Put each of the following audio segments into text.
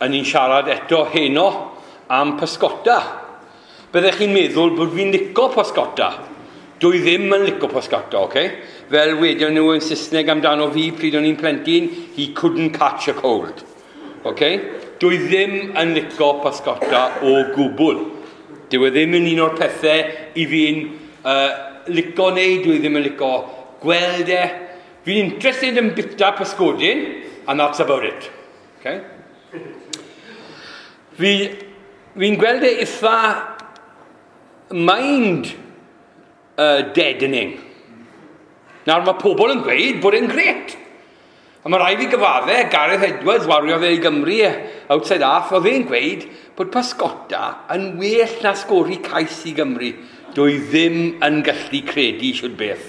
yn ni'n siarad eto heno am pysgota. Byddech chi'n meddwl bod fi'n licio pysgota. Dwi ddim yn licio pysgota, okay? Fel wedyn nhw yn Saesneg amdano fi pryd o'n i'n plentyn, he couldn't catch a cold. Okay? Dwi ddim yn licio pysgota o gwbl. Dwi ddim yn un o'r pethau i fi'n licio neu, dwi ddim yn licio gweld e. Fi'n interested yn bita pysgodyn, and that's about it. Okay? Fi'n gweld e eitha mind deadening. Nawr mae pobl yn gweud bod e'n gret. A mae rai fi gyfadde, Gareth Edwards, wariodd e i Gymru, outside half, oedd e'n gweud bod pysgota yn well na sgori cais i Gymru. Dwi ddim yn gallu credu siwr beth.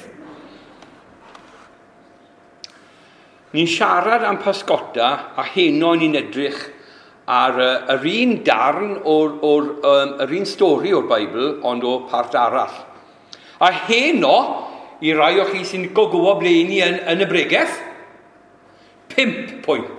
Ni'n siarad am pysgota a heno ni'n edrych ar yr un darn yr un stori o'r Beibl, ond o part arall. A heno, i rai o chi sy'n gwybod ble ni yn y bregeth, 5 pwynt.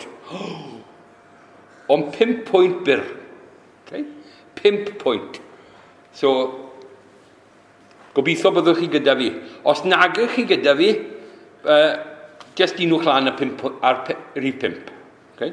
Ond 5 pwynt byr. Okay? 5 pwynt. So, gobeithio byddwch chi gyda fi. Os nag ych chi gyda fi, just unwch lan ar rhif 5. Okay?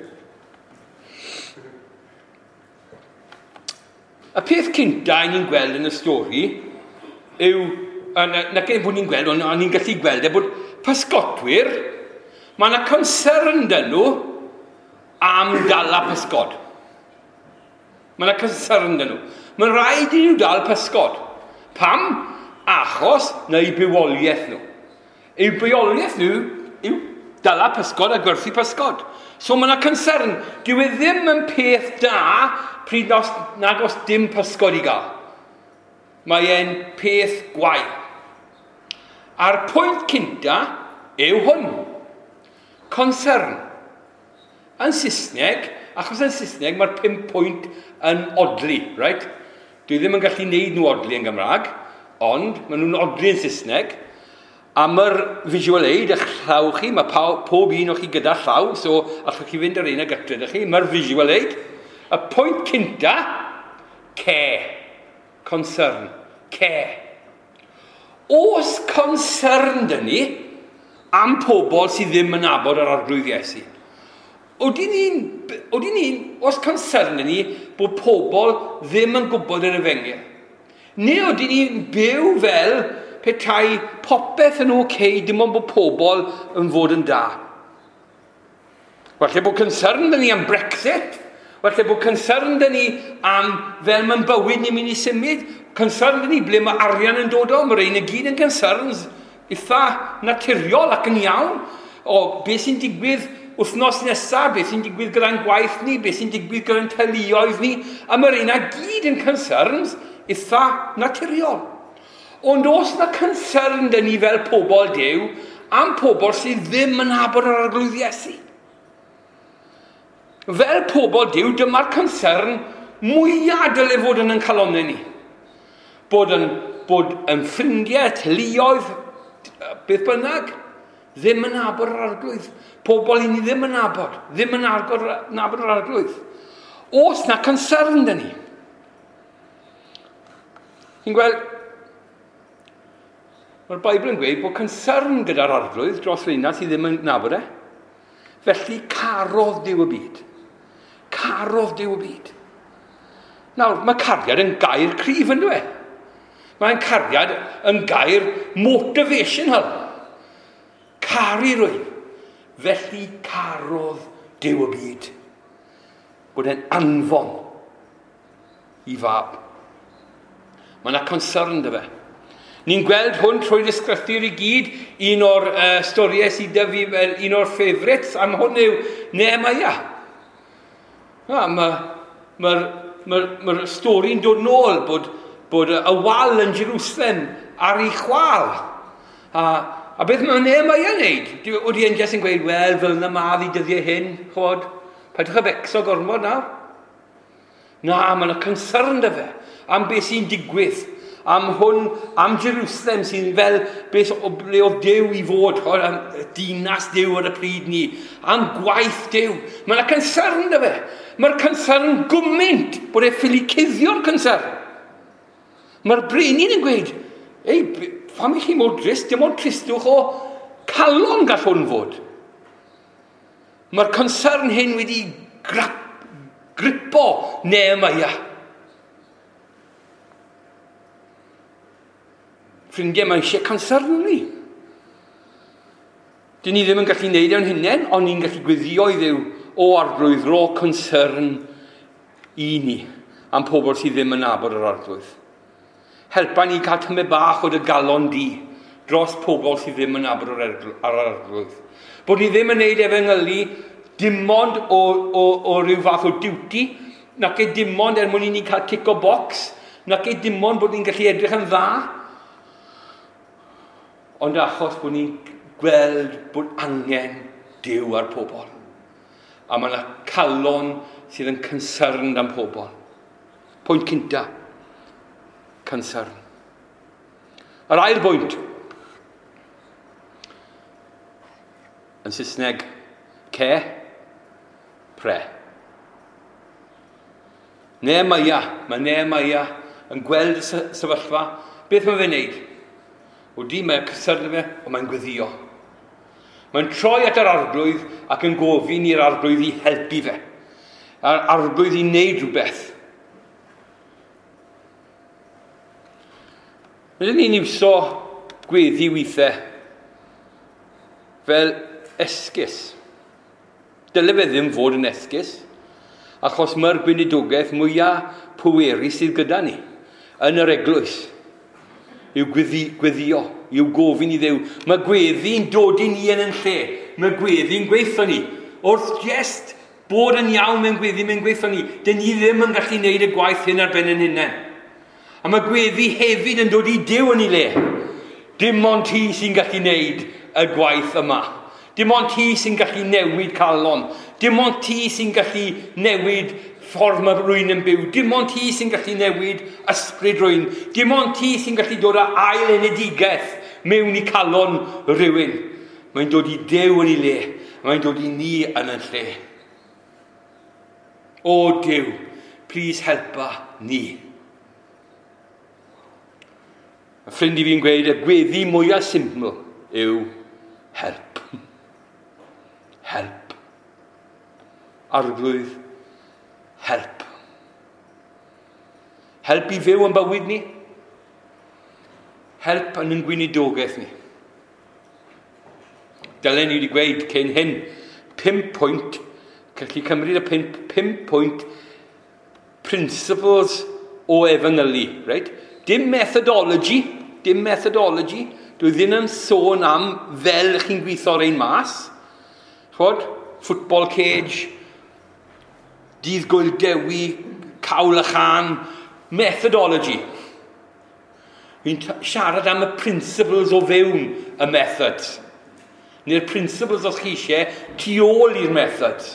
Y peth cynta ni'n gweld yn y stori yw, na gen bod ni'n gweld, ond ni'n gallu gweld bod pysgotwyr, mae yna concern dyn nhw am dala pysgod. Mae yna concern dyn nhw. Mae'n rhaid i nhw dal pysgod. Pam? Achos na i bywoliaeth nhw. I'w bywoliaeth nhw yw dala pysgod a gwerthu pysgod. So mae yna concern. Dyw e ddim yn peth da pryd nag os dim pysgod i gael. Mae e'n peth gwael. A'r pwynt cynta yw hwn. Concern. Yn Saesneg, achos yn Saesneg mae'r 5 pwynt yn odli, right? Dwi ddim yn gallu neud nhw odli yn Gymraeg, ond maen nhw'n odli yn Saesneg. A mae'r visual aid, eich llaw chi, mae pob un o chi gyda llaw, so allwch chi fynd ar un ag gyda chi, mae'r visual aid. Y pwynt cynta, care. Concern. Care. Oes concern dyn ni am pobl sydd ddim yn nabod yr arglwydd Iesu? Oes concern dyn ni bod pobl ddim yn gwybod yr efengyl? Neu oedden ni'n byw fel petai popeth yn okay, dim ond bod pobl yn fod yn da? Falle bod concern dyn ni am Brexit? Falle bod concern dyn ni am fel mae'n bywyd ni'n mynd i symud? Concern dyn ni ble mae arian yn dod o? Mae rhain y gyd yn concerns eitha naturiol ac yn iawn. O beth sy'n digwydd wythnos nesaf, beth sy'n digwydd gyda'n gwaith ni, beth sy'n digwydd gyda'n teuluoedd ni. A mae rhain y gyd yn concerns eitha naturiol. Ond os na concern dyn ni fel pobl Duw am pobl sydd ddim yn nabod yr arglwydd Iesu. Fel pobl Duw, dyma'r concern mwyaf dylai fod yn calonnau ni. Bod yn ffrindiau, teuluoedd, beth bynnag, ddim yn nabod yr arglwydd. Pobl i ni ddim yn nabod, ddim yn nabod yr arglwydd. Os na concern dyn ni. Chi'n gweld, mae'r Beibl yn gweud bod concern gyda'r arglwydd dros rheina sydd ddim yn nabod e. Felly carodd Duw y byd. Carodd Duw y byd. Nawr, mae cariad yn gair cryf yn dweud. Mae'n cariad yn gair motivational. Caru rwy'n. Felly carodd Duw y byd. Bod e'n anfon i fab. Mae yna concern dy fe. Ni'n gweld hwn trwy'r ysgrythur i gyd, un o'r storiau sydd dy fi fel un o'r ffefrits am hwn yw Nehemia. Mae'r stori'n dod nôl bod y wal yn Jerusalem ar ei chwal. A beth mae Nehemia yn neud? Oeddi e'n jes yn gweud, wel, fel yna madd i dyddiau hyn, chod, paidwch a becso gormod nawr. Na, mae yna concern dy fe am beth sy'n digwydd. am hwn, am Jerusalem sy'n fel beth o ble oedd Dyw i fod, dinas Dyw ar y pryd ni, am gwaith Dyw. Mae yna concern da fe. Mae'r concern gwmynt bod e ffili cuddio'r concern. Mae'r brenin yn gweud, ei, pham i chi mor drist, dim ond tristwch o calon gall hwn fod. Mae'r concern hyn wedi gripo Nehemiah. Ffrindiau, mae eisiau concern ni. Dyn ni ddim yn gallu neud e'n hunain, ond ni'n gallu gwyddio i Dduw o arglwydd ro concern i ni am pobl sydd ddim yn nabod yr arglwydd. Helpa ni cael tymed bach o dy galon di dros pobl sydd ddim yn nabod yr arglwydd. Bod ni ddim yn neud efe ynghylu dim ond o ryw fath o duty, nac e dim ond mwyn i ni cael tic o bocs, nac e dim ond bod ni'n gallu edrych yn dda, ond achos bod ni'n gweld bod angen Dyw ar pobl. A mae yna calon sydd yn concerned am pobl. Pwynt cynta, concern. Yr ail bwynt, yn Saesneg, pre. Mae Nehemiah yn gweld y sefyllfa. Beth mae fe'n neud? Mae'n cysyrn fe, ond mae'n gwyddio. Mae'n troi at yr arglwydd ac yn gofyn i'r arglwydd i helpu fe. A'r arglwydd i wneud rhywbeth. Rydyn ni'n iwso gweddi weithiau fel esgus. Dyle fe ddim fod yn esgus, achos mae'r gweinidogaeth mwyaf pwerus sydd gyda ni yn yr eglwys. Yw gweddio, yw gofyn i Dduw. Mae gweddi'n dod i ni yn lle. Mae gweddi'n gweithio ni. Wrth jest bod yn iawn mewn gweithio ni, dyn ni ddim yn gallu gwneud y gwaith hyn ar ben yn hunain. A mae gweddi hefyd yn dod i Dduw yn ei le. Dim ond ti sy'n gallu gwneud y gwaith yma. Dim ond ti sy'n gallu newid calon. Dim ond ti sy'n gallu newid ffordd mae rwy'n yn byw. Dim ond ti sy'n gallu newid ysbryd rwy'n. Dim ond ti sy'n gallu dod â ail enedigaeth mewn i calon rhywun. Mae'n dod i Dduw yn ei le. Mae'n dod i ni yn lle. O Dduw, please helpa ni. Y ffrind i fi'n gweud, y gweddi mwyaf simple yw help. Help. Arglwydd, help. Help i fyw yn bywyd ni. Help yn ein gweinidogaeth ni. Dylen ni wedi gweud cyn hyn, 5 pwynt, gallu cymryd y 5 pwynt principles o efengylu, right? Dim methodology. Dwi ddim yn sôn am fel chi'n gweithio'r ein mas. Chod, football cage, dydd gwyl dewi, cawl y chan, methodology. Fi'n siarad am y principles o fewn y methods. Neu'r principles os chi eisiau tu ôl i'r methods.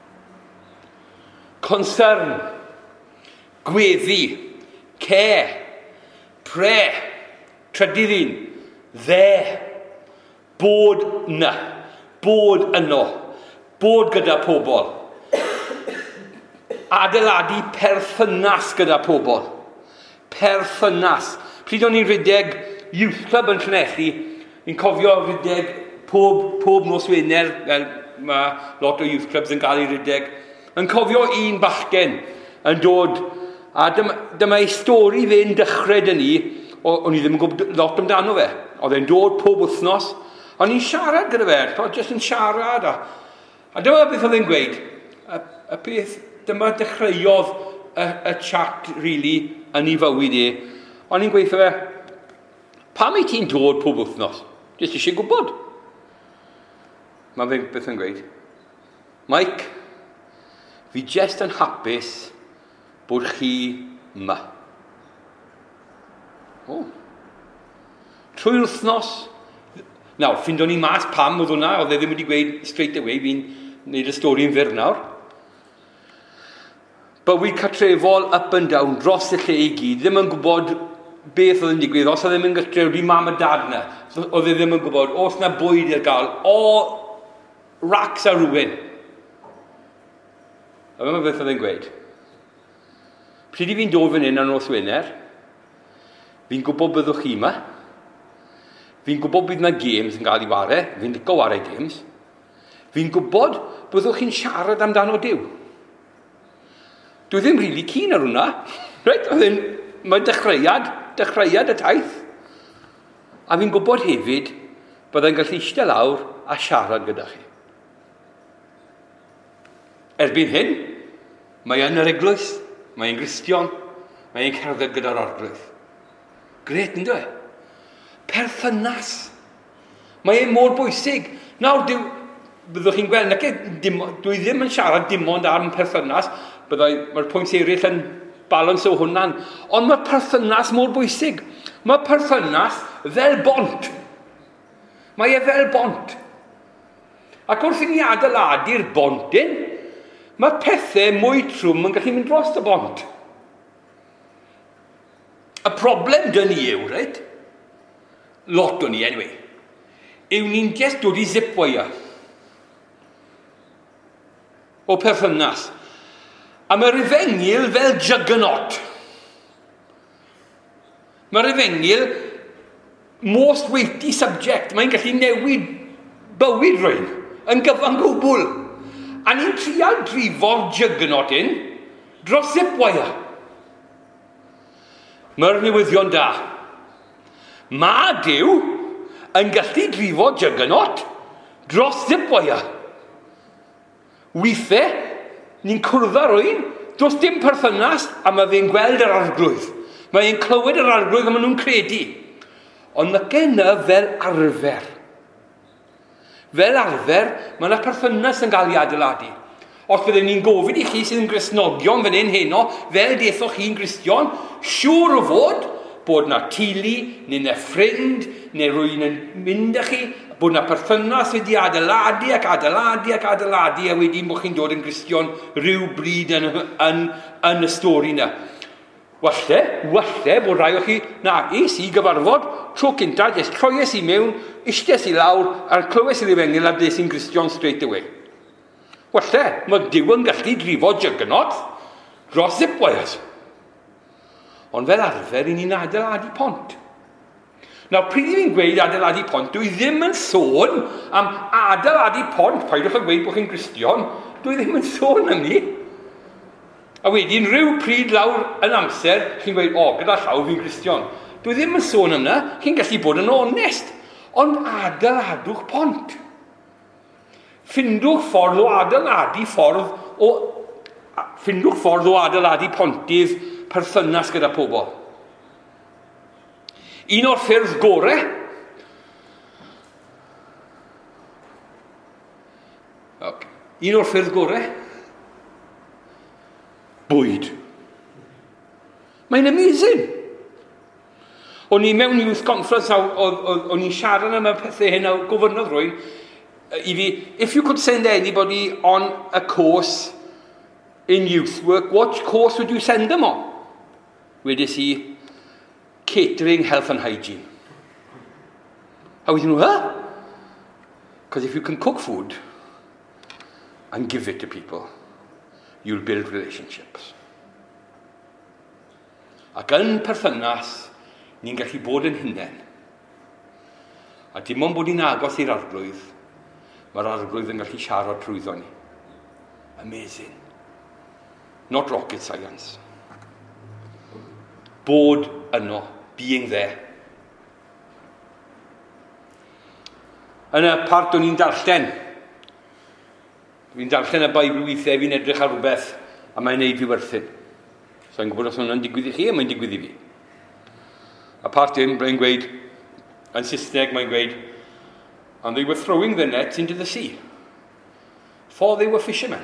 Concern, gweddi, pre, trydydd un, bod yna, bod yno, bod gyda pobl. Adeiladu perthynas gyda pobl. Perthynas. Pryd o'n i'n rhedeg Youth Club yn Llanelli, ni'n cofio rhedeg pob nos Wener, fel mae lot o Youth Clubs yn cael ei rhedeg. Yn cofio un bachgen yn dod, a dyma ei stori fe'n dechrau dyn ni, o'n i ddim yn gwybod lot amdano fe. Oedd e'n dod pob wythnos, o'n i'n siarad gyda fe, jyst yn siarad. A dyma beth oedd e'n gweud, y peth, dyma dechreuodd y chat, really, yn ei fywyd e. O'n i'n gweithio fe, pam ei ti'n dod pob wythnos? Jyst eisiau gwybod. Mae fe beth yn gweud, Mike, fi jyst yn hapus bod chi yma. Trwy'r wythnos. Nawr, ffindon ni mas pam oedd hwnna, oedd e ddim wedi gweud straight away, fi'n neud y stori yn fyr nawr. Bywyd cartrefol up and down, dros y lle i gyd, ddim yn gwybod beth oedd yn digwydd, os oedd ddim yn gytre wedi mam a dad na, oedd e ddim yn gwybod, os na bwyd i'r gael, o racs a rhywun. A fe mae beth oedd e'n gweud. Pryd i fi'n dod fan hyn ar nos Wener, fi'n gwybod byddwch chi yma, fi'n gwybod bydd yna games yn cael ei ware, fi'n licio ware games, fi'n gwybod byddwch chi'n siarad amdano Duw. Dwi ddim rili keen ar hwnna. Right? Mae'n dechreuad y taith. A fi'n gwybod hefyd byddai'n gallu eistedd lawr a siarad gyda chi. Erbyn hyn, mae yn yr eglwys, mae'n Gristion, mae'n cerdded gyda'r arglwydd. Gret, ynddo e? Perthynas. Mae e mor bwysig. Nawr, byddwch chi'n gweld, dwi ddim yn siarad dim ond am perthynas, mae'r pwynt eraill yn balans o hwnna'n, ond mae perthynas mor bwysig. Mae perthynas fel bont. Mae e fel bont. Ac wrth i ni adeiladu'r bontyn, mae pethau mwy trwm yn gallu mynd dros y bont. Y problem dyn ni yw, right? Lot o ni, anyway. Yw ni'n just dod i zipwire o perthynas. A mae'r Efengil fel juggernaut. Mae'r Efengil most weighty subject. Mae'n gallu newid bywyd rwy'n yn gyfan gwbl. A ni'n trial drifo'r juggernaut un dros zipwire. Mae'r newyddion da. Mae Duw yn gallu drifo juggernaut dros zipwire. Weithiau, ni'n cwrdd â rwy'n dros dim perthynas a mae fe'n gweld yr arglwydd. Mae e'n clywed yr arglwydd a maen nhw'n credu. Ond mae genna fel arfer. Fel arfer, mae yna perthynas yn cael ei adeiladu. Os byddwn ni'n gofyn i chi sydd yn Gristnogion fan hyn heno, fel deithoch chi'n Gristion, siŵr o fod bod na tili, neu na ffrind, neu rwy'n yn mynd â chi, bod na perthynas wedi adeiladu ac adeiladu ac adeiladu, a wedyn bod chi'n dod yn Gristion rhyw bryd yn y stori yna. Walle bod rai o chi, is i gyfarfod, tro cynta, jyst troies i mewn, eistedd i lawr, a'r clywes i'r Efengil a des i'n Gristion straight away. Walle, mae Duw yn gallu drifo juggernaut dros zipwires. Ond fel arfer, i ni'n adeiladu pont. Nawr, pryd i fi'n gweud adeiladu pont, dwi ddim yn sôn am adeiladu pont, paidwch yn gweud bod chi'n Gristion, dwi ddim yn sôn am ni. A wedyn, rhyw pryd lawr yn amser, chi'n gweud, gyda llaw fi'n Gristion. Dwi ddim yn sôn am na, chi'n gallu bod yn onest, ond adeiladwch pont. Ffindwch ffordd o adeiladu pontydd perthynas gyda pobl. Un o'r ffyrdd gorau bwyd. Mae'n amazing. O'n i mewn youth conference o'n i'n siarad am y pethau hyn a gofynnodd rwy'n i fi, if you could send anybody on a course in youth work, what course would you send them on? Wedys i, catering, health and hygiene. A wedyn nhw, Because if you can cook food and give it to people, you'll build relationships. Ac yn perthynas, ni'n gallu bod yn hunain. A dim ond bod ni'n agos i'r arglwydd, mae'r arglwydd yn gallu siarad trwyddo ni. Amazing. Not rocket science. Bod yno, being there. Yn y part o'n i'n darllen, fi'n darllen y Beibl weithiau, fi'n edrych ar rhywbeth, a mae'n neud fi werthyn. So i'n gwybod os hwnna'n digwydd i chi, a mae'n digwydd i fi. A part un, mae'n gweud, yn Saesneg, mae'n gweud, and they were throwing the nets into the sea, for they were fishermen.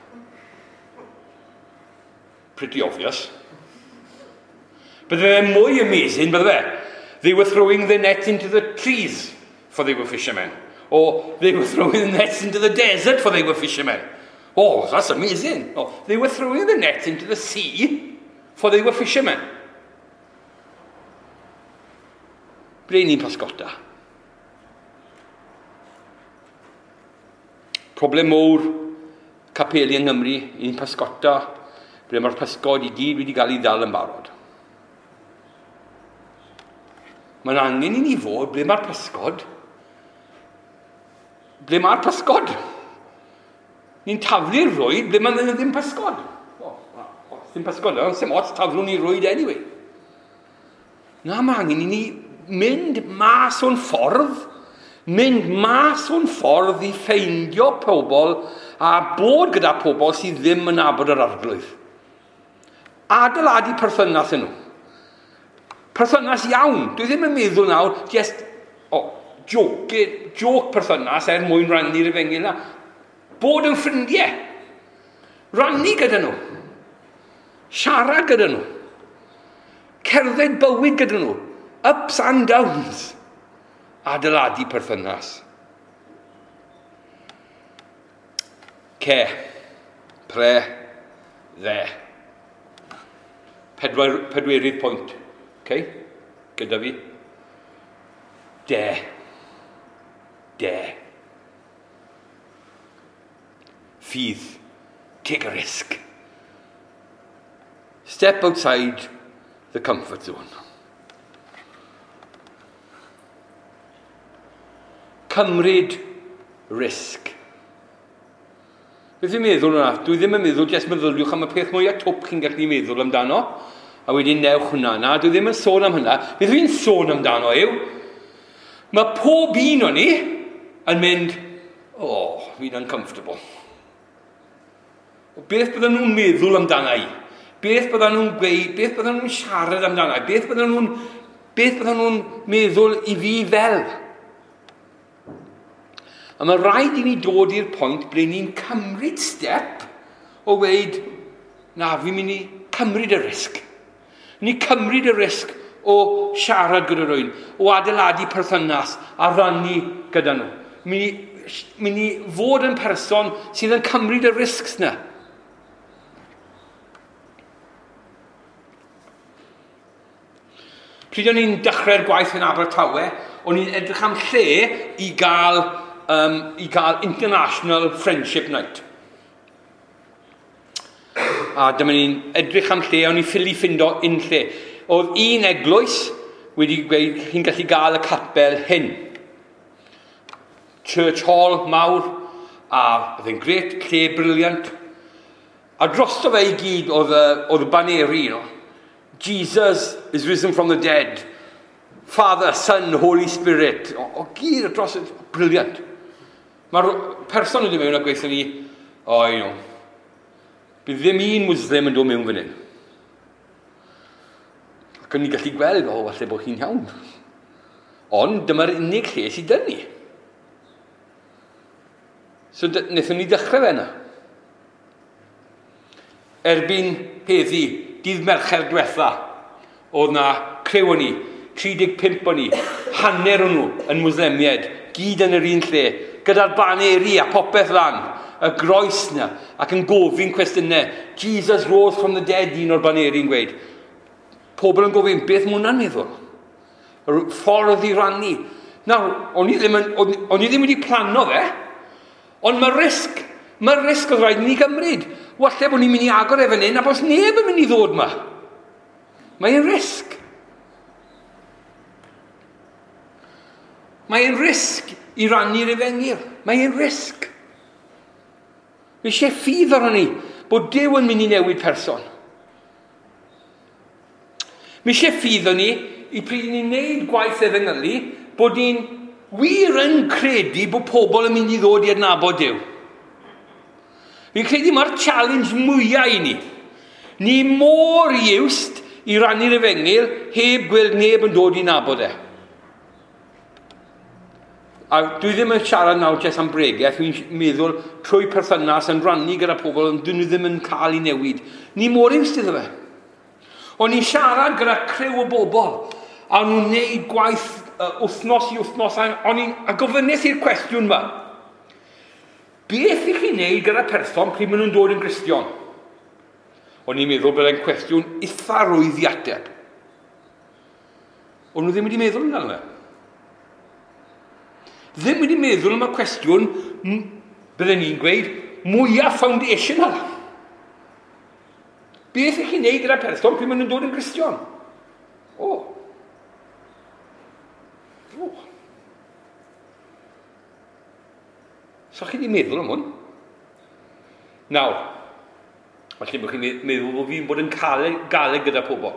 Pretty obvious. But they're more amazing, by the way. They were throwing the nets into the trees, for they were fishermen. Or they were throwing the nets into the desert, for they were fishermen. Oh, that's amazing. Oh, they were throwing the nets into the sea, for they were fishermen. ble ni'n pysgota? Problem mowr capeli yng Nghymru, ni'n pysgota, ble mae'r pysgod i gyd wedi cael ei ddal yn barod. Mae'n angen i ni fod ble mae'r pysgod. Ble mae'r pysgod. Ni'n taflu'r rwyd ble mae'n ddim pysgod. Ddim pysgod, sy'n ots taflu ni rwyd anyway. Na, mae angen i ni mynd mas o'n ffordd, i ffeindio pobl a bod gyda pobl sydd ddim yn nabod yr arglwydd. Adeiladu perthynas yn nhw. Perthynas iawn. Dwi ddim yn meddwl nawr, joc perthynas mwyn rannu'r efengyl na. Bod yn ffrindiau. Rannu gyda nhw. Siarad gyda nhw. Cerdded bywyd gyda nhw. Ups and downs. Adeiladu perthynas. Pre, dde. Pedwerydd pwynt. Gyda fi. De. Ffydd. Take a risk. Step outside the comfort zone. Cymryd risg. Beth yw'n meddwl yna? Dwi ddim yn meddwl, jyst meddyliwch am y peth mwyaf twp chi'n gallu meddwl amdano, a wedyn newch hwnna. Na, dwi ddim yn sôn am hynna. Beth yw'n sôn amdano yw, mae pob un o'n ni yn mynd, fi'n uncomfortable. Beth bydden nhw'n meddwl amdano i? Beth bydden nhw'n gweud? Beth bydden nhw'n siarad amdano i? Beth bydden nhw'n meddwl i fi fel? A mae rhaid i ni dod i'r pwynt ble ni'n cymryd step o weid, na, fi'n mynd i cymryd y risg. Ni'n cymryd y risg o siarad gyda rhywun, o adeiladu perthynas a rannu gyda nhw. Mynd i fod yn person sydd yn cymryd y risgs na. Pryd o'n i'n dechrau'r gwaith yn Abertawe, o'n i'n edrych am lle i gael International Friendship Night. A dyma ni'n edrych am lle, o'n i'n ffindo un lle. Oedd un eglwys wedi gweud chi'n gallu gael y capel hyn. Church Hall mawr, a oedd e'n gret, lle briliant. A drosto fe i gyd oedd y baneri, Jesus is risen from the dead. Father, Son, Holy Spirit. O gyd dros, briliant. Mae'r person wedi mewn a gweithio ni, bydd ddim un Muslim yn dod mewn fan hyn. Ac o'n ni gallu gweld, falle bod chi'n iawn. Ond dyma'r unig lle sydd dyn ni. So wnaethon ni dechrau fe yna. Erbyn heddi, dydd Mercher diwetha, oedd na crew o ni, 35 o ni, hanner o nhw yn Muslemiaid, gyd yn yr un lle, gyda'r baneri a popeth lan, y groes na, ac yn gofyn cwestiynau. Jesus rose from the dead, un o'r baneri'n gweud. Pobl yn gofyn, beth mae hwnna'n meddwl? Y ffordd i rannu. Nawr, o'n i ddim wedi plano fe, ond mae risg oedd rhaid ni gymryd. Walle bod ni'n mynd i agor efo hyn, a bos neb yn mynd i ddod yma. Mae'n risg. Mae'n risg i rannu'r efengyl. Mae'n risg. Mae eisiau ffydd ar hynny bod Duw yn mynd i newid person. Mae eisiau ffydd o'n ni i pryd ni'n neud gwaith efengylu bod ni'n wir yn credu bod pobl yn mynd i ddod i adnabod Duw. Fi'n credu mae'r challenge mwyaf i ni. Ni mor iwst i rannu'r efengyl heb gweld neb yn dod i nabod e. A dwi ddim yn siarad nawr jes am bregaeth, dwi'n meddwl trwy perthynas yn rannu gyda pobl, ond dyn nhw ddim yn cael ei newid. Ni mor iwst iddo fe. O'n i'n siarad gyda crew o bobl, a nhw'n neud gwaith wythnos i wythnos, a gofynnus i'r cwestiwn yma. Beth i chi wneud gyda person pryd maen nhw'n dod yn Gristion? O'n i'n meddwl byddai'n cwestiwn eitha rwydd i ateb. O'n nhw ddim wedi meddwl yna fe. ddim wedi meddwl am y cwestiwn, byddwn ni'n gweud, mwyaf foundational. Beth ych chi'n neud gyda person pryd maen nhw'n dod yn Gristion? So chi wedi meddwl am hwn? Nawr, falle bod chi'n meddwl bod fi'n bod yn galeg gyda pobl.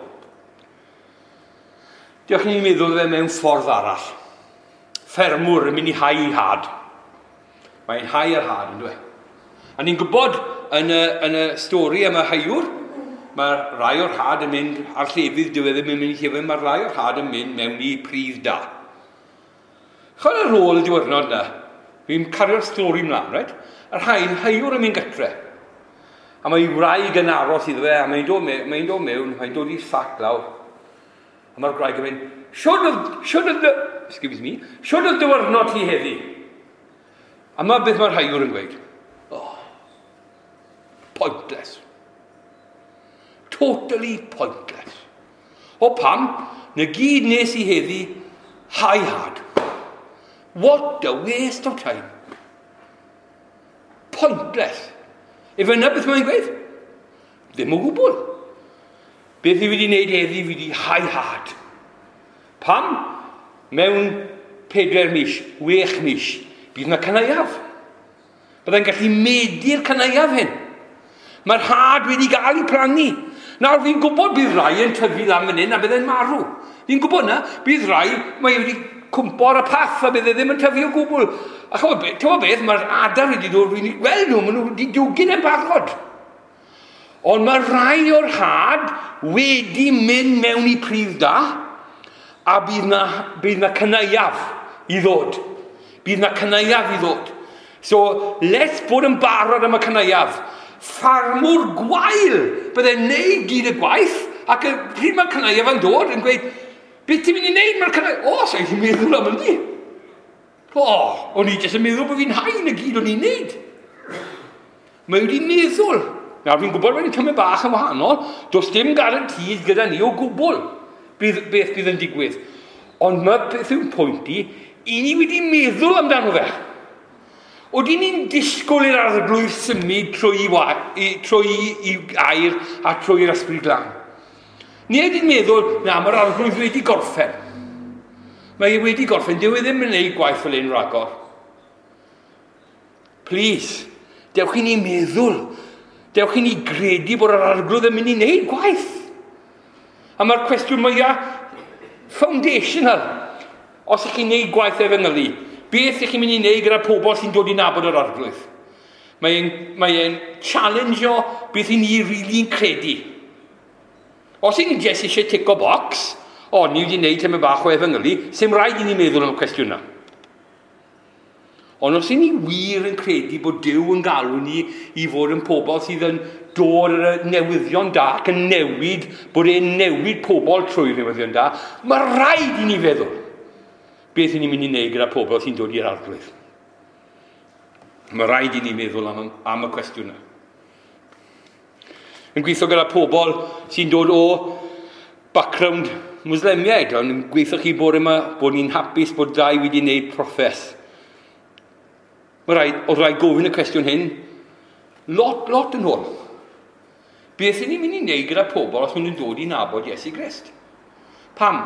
Diolch chi'n meddwl fe mewn ffordd arall. Ffermwr yn mynd i hau i had. Mae'n hau ar had, yn dweud. A ni'n gwybod yn y stori am y haiwr, mae rai o'r had yn mynd ar llefydd diwedd yn mynd i llefydd, mae rai o'r had yn mynd mewn i pridd da. Chod ar ôl y diwrnod na, fi'n cario'r stori mlaen, right? Yr haiwr yn mynd gytre. A mae wraig yn aros iddo fe, a mae'n dod mewn, mae'n dod i'r sac lawr. A mae'r wraig yn mynd, siwr oedd diwrnod ti heddi? A mae beth mae'r haiwr yn gweud. Pointless. Totally pointless. O pam, na gyd nes i heddi, high hard. What a waste of time. Pointless. Efe yna beth mae'n gweud? Ddim o gwbl. Beth i wedi wneud heddi, fi wedi high hard. Pam? Mewn 4 mis, 6 mis, bydd yna cynaiaf. Byddai'n gallu medi'r cynaiaf hyn. Mae'r had wedi gael ei plannu. Nawr, fi'n gwybod bydd rai yn tyfu lan fan hyn a byddai'n marw. Fi'n gwybod na, bydd rai, mae wedi cwmpo ar y path a bydd e ddim yn tyfu o gwbl. A ti'n beth, mae'r adar wedi dod, fi'n gweld nhw, maen nhw wedi dwgyn yn barod. Ond mae rai o'r had wedi mynd mewn i prif da, a bydd na cynaiaf i ddod. Bydd na cynaiaf i ddod. So, let's bod yn barod am y cynaiaf. Ffarmwr gwael byddai'n neud gyd y gwaith, ac pryd mae'r cynaiaf yn dod yn gweud, beth ti'n mynd i wneud mae'r cynaiaf? Sa'n i'n meddwl am hynny. O'n i jyst yn meddwl bod fi'n hain y gyd o'n i'n neud. Mae wedi meddwl. Nawr, fi'n gwybod mae'n cymryd bach yn wahanol, does dim garantiad gyda ni o gwbl beth bydd yn digwydd. Ond mae beth yw'n pwynt i ni wedi meddwl amdano fe. Oedden ni'n disgwyl i'r arglwydd symud trwy i air a trwy'r ysbryd glân. Ni wedi'n meddwl, mae'r arglwydd wedi gorffen. Mae wedi gorffen, dyw e ddim yn gwneud gwaith fel un ragor. Please, dewch i ni meddwl, dewch i ni gredu bod yr arglwydd yn mynd i wneud gwaith. A mae'r cwestiwn mwyaf foundational. Os ych chi'n wneud gwaith efengylu, beth ych chi'n mynd i wneud gyda pobl sy'n dod i nabod yr arglwydd? Mae'n challenge o beth i ni rili'n credu. Os i ni jes eisiau tick o box, ni wedi wneud tymau bach o efengylu, sy'n rhaid i ni meddwl am y cwestiwn yna. Ond os i ni wir yn credu bod Duw yn galw ni i fod yn pobl sydd yn dod ar y newyddion da ac yn newid, bod e'n newid pobl trwy'r newyddion da, mae rhaid i ni feddwl beth i ni'n mynd i wneud gyda pobl sy'n dod i'r arglwydd. Mae rhaid i ni meddwl am y cwestiwn yna. Yn gweithio gyda pobl sy'n dod o background Muslemiaid, ond yn gweithio chi bod ni'n hapus bod dau wedi wneud proffes. Oedd rhaid gofyn y cwestiwn hyn, lot yn ôl. Beth i ni'n mynd i wneud gyda pobl os maen nhw'n dod i nabod Iesu Grist? Pam?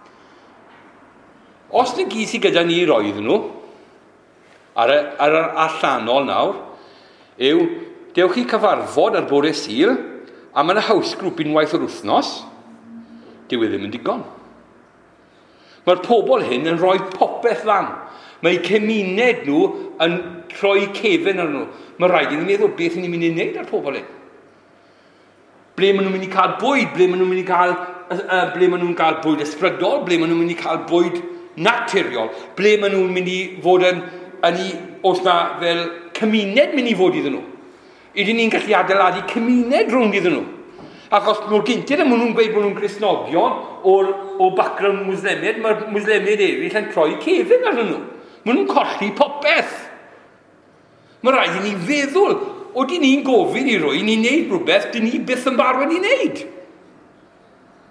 Os na gyd sydd gyda ni roedd nhw, ar yr allanol nawr, dewch chi cyfarfod ar bore Sul, a mae yna house group unwaith o'r wythnos, dyw e ddim yn digon. Mae'r pobl hyn yn rhoi popeth lan. Mae cymuned nhw yn rhoi cefn ar nhw. Mae rhaid i ni meddwl beth ni'n mynd i wneud ar pobl hyn. Ble maen nhw'n mynd i cael bwyd, ble maen nhw'n mynd i cael bwyd ysbrydol, ble maen nhw'n mynd i cael bwyd naturiol, ble maen nhw'n mynd i fod os na fel cymuned mynd i fod iddyn nhw. Ydyn ni'n gallu adeiladu cymuned rhwng iddyn nhw. Ac os mor gynted maen nhw'n gweud bod nhw'n Cristnogion o background Muslemiad, mae'r Muslemiad eraill yn troi cefn ar nhw. Maen nhw'n colli popeth. Mae rhaid i ni feddwl, oedden ni'n gofyn i rwy'n ni'n neud rhywbeth, dyn ni byth yn barod i wneud.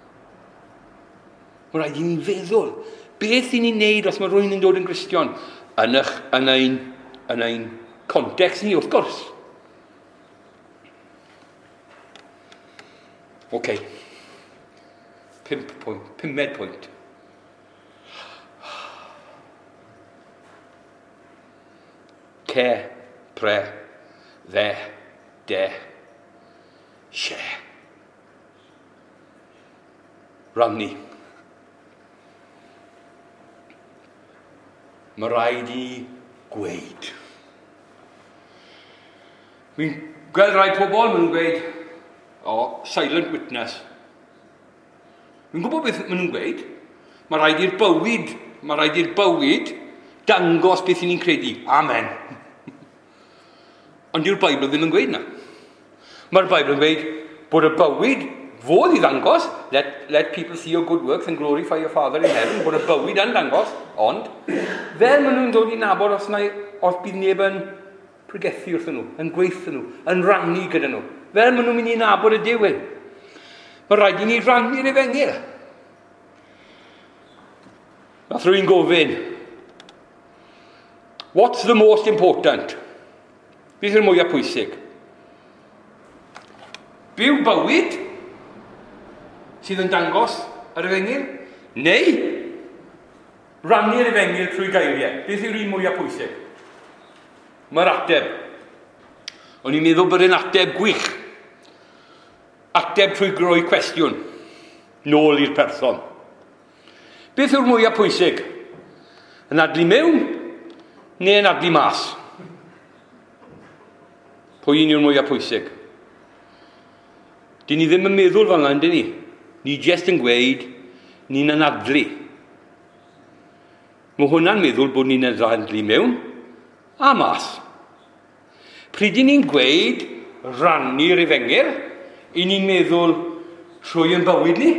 Mae rhaid i ni feddwl, beth i ni'n neud os mae rwy'n yn dod yn Gristion? yn ein context ni, wrth gwrs. OK. 5 pwynt. Ce, pre, dde, de, sie. Rannu. Mae rhaid i gweud. Mi'n gweld rai pobl, maen nhw'n gweud, silent witness. Mi'n gwybod beth maen nhw'n gweud. Mae rhaid i'r bywyd dangos beth ni'n credu. Amen. Ond yw'r Beibl ddim yn gweud na. Mae'r Beibl yn gweud bod y bywyd fodd i ddangos, let people see your good works and glorify your Father in heaven, bod y bywyd yn dangos, ond fel maen nhw'n dod i nabod os bydd neb yn pregethu wrthyn nhw, yn gweithio nhw, yn rannu gyda nhw. Fel maen nhw'n mynd i nabod y Duw. Mae rhaid i ni rannu'r Efengyl. Nath rwy'n gofyn, what's the most important? Beth yw'r mwyaf pwysig? Byw bywyd sydd yn dangos yr Efengyl? Neu rannu'r Efengyl trwy geiriau? Beth yw'r un mwyaf pwysig? Mae'r ateb. O'n i'n meddwl bod yn ateb gwych. Ateb trwy groi cwestiwn. Nôl i'r person. Beth yw'r mwyaf pwysig? Yn adlu mewn neu yn adlu mas? Pwy un yw'r mwyaf pwysig? Dyn ni ddim yn meddwl fel yna, dyn ni? Ni jyst yn gweud, ni'n anadlu. Mae hwnna'n meddwl bod ni'n anadlu mewn a mas. Pryd i ni'n gweud rannu'r Efengyl, i ni'n meddwl trwy yn bywyd ni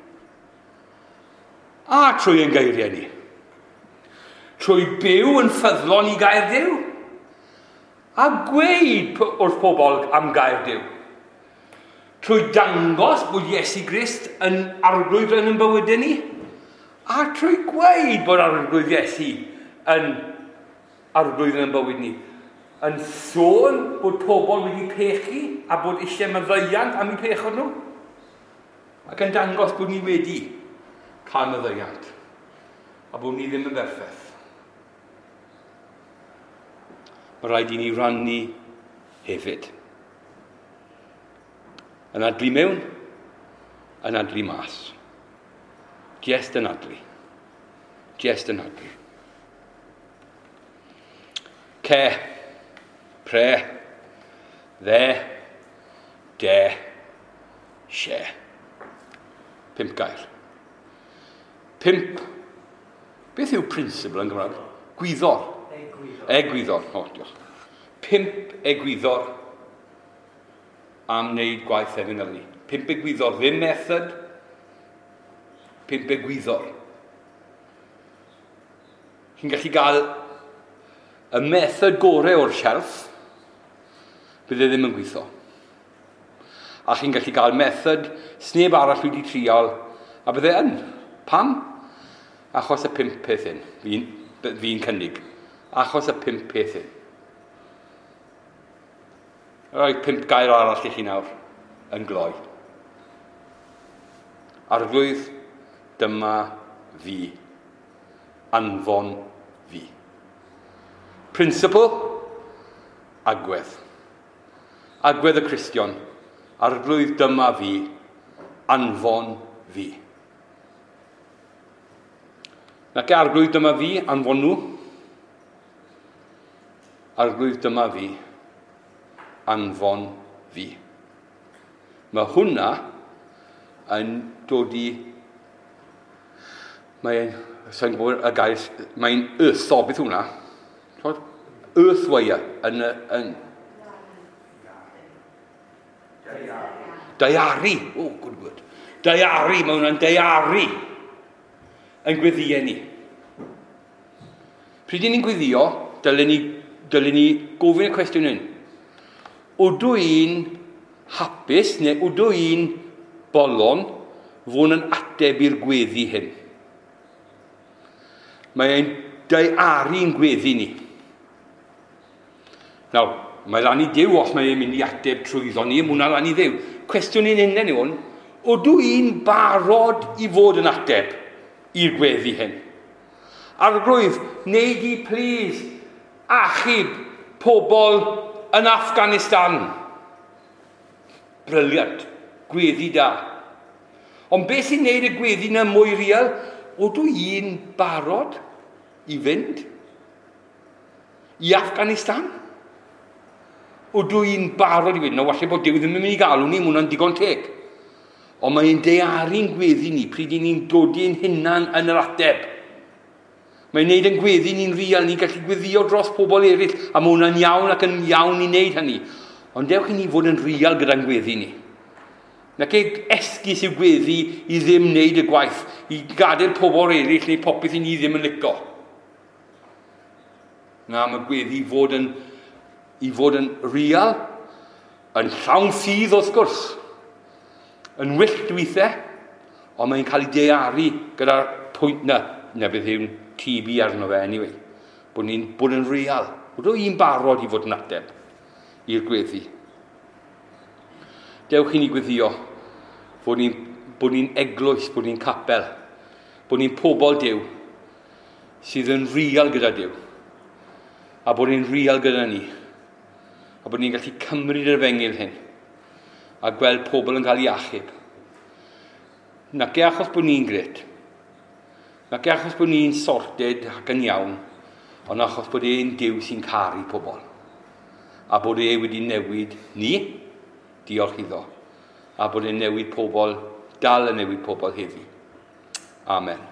a trwy yn geiriau ni. Trwy byw yn ffyddlon i gair Duw a gweud wrth pobl am gair Duw. Trwy dangos bod Iesu Grist yn arglwydd yn bywydau ni, a trwy gweud bod arglwydd Iesu yn arglwydd yn bywyd ni. Yn sôn bod pobl wedi pechu a bod eisiau maddeuant am eu pechod nhw, ac yn dangos bod ni wedi cael maddeuant a bod ni ddim yn berffaith. Mae rhaid i ni rannu hefyd. Yn adlu mewn, yn adlu mas. Just yn adlu. Just yn adlu. Ce, pre, dde, de, sie. 5 gair. 5. Beth yw principle yn Gymraeg? Gwyddor. Egwyddor. Diolch. 5 egwyddor am wneud gwaith Efengyl. 5 egwyddor, ddim method. 5 egwyddor. Chi'n gallu gael y method gorau o'r shelf, bydd e ddim yn gweithio. A chi'n gallu gael method sneb arall wedi trial, a bydd e yn. Pam? Achos y 5 peth hyn. Fi'n cynnig. Achos y 5 peth hyn. Rhoi 5 gair arall i chi nawr yn gloi. Arglwydd, dyma fi. Anfon fi. Principle, agwedd. Agwedd y Cristion. Arglwydd, dyma fi. Anfon fi. Nac arglwydd, dyma fi, anfon nhw. Arglwydd, dyma fi. Anfon fi. Mae hwnna yn dod i... Sa'n gwybod y gair... Mae'n eartho, beth hwnna? Earthwire. Diary. Oh, good word. Diary. Mae hwnna'n diary. Yn gweddio ni. Pryd i ni'n gweddio, dylen ni gofyn y cwestiwn hyn. Ydw i'n hapus neu ydw i'n bolon fod yn ateb i'r gweddi hyn? Mae'n diari'n gweddi ni. Nawr, mae lan i Dduw os mae'n mynd i ateb trwyddo ni, mwna lan i Dduw. Cwestiwn i'n unen yw hwn, ydw i'n barod i fod yn ateb i'r gweddi hyn? Arglwydd, wneud i plis achub pobl yn Afghanistan. Briliant, gweddi da. Ond beth sy'n gwneud y gweddi yna mwy real? Ydw i'n barod i fynd i Afghanistan? Ydw i'n barod i fynd? No, falle bod Duw ddim yn mynd i galw ni, mwna'n digon teg. Ond mae'n dearu'n gweddi ni, pryd ni'n dod i'n hunan yn yr ateb. Mae'n gwneud yn gweddi ni'n real, ni'n gallu gweddio dros pobl eraill, a mae hwnna'n iawn ac yn iawn i wneud hynny. Ond dewch i ni fod yn real gyda'n gweddi ni. Nac ei esgus i'w gweddi i ddim wneud y gwaith, i gadael pobl eraill neu popeth i ni ddim yn licio. Na, mae gweddi i fod yn real, yn llawn ffydd wrth gwrs, yn wyllt weithiau, ond mae'n cael ei dearu gyda'r pwynt na beth yw'n TB arno fe anyway, bod ni'n bod yn real. Ydw i'n barod i fod yn ateb i'r gweddi. Dewch i ni gweddio bod ni'n eglwys, bod ni'n capel, bod ni'n pobl Duw sydd yn real gyda Duw, a bod ni'n real gyda ni, a bod ni'n gallu cymryd yr efengyl hyn a gweld pobl yn cael ei achub. Nac e achos bod ni'n gret, nac e achos bod ni'n sorted ac yn iawn, ond achos bod e'n Duw sy'n caru pobl, a bod e wedi newid ni, diolch iddo, a bod e'n newid pobl, dal yn newid pobl heddi. Amen.